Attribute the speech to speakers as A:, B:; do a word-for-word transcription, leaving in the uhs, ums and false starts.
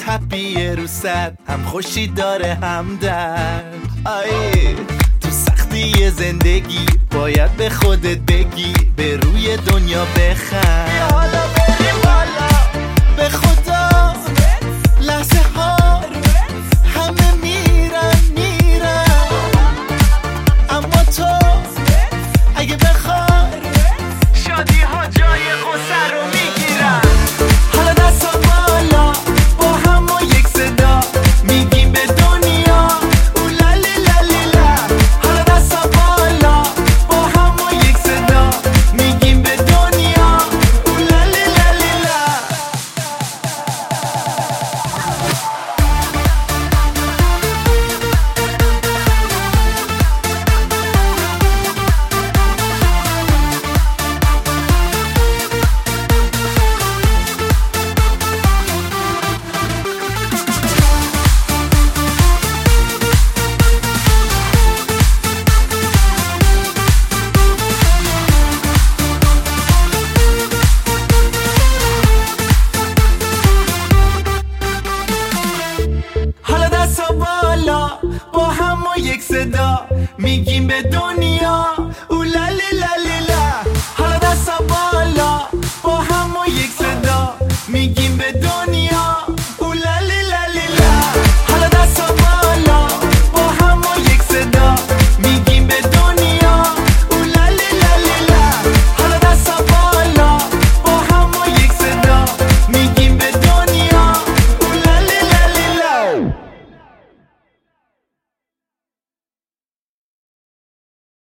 A: هپیه رو صد، هم خوشی داره هم درد. آی تو سختی زندگی باید به خودت بگی به روی دنیا بخند. حالا بریم بالا به خدا لحظه ها همه میرن میرن، اما تو اگه بخوای شادی ها جای غصه رو میگیرن. حالا دستا بالا با هم و یک صدا میگیم به دنیا او لالی لالی لا. حالا دستا بالا با هم و یک صدا میگیم به دنیا او لالی لالی لا. حالا دستا بالا با هم و یک صدا میگیم به دنیا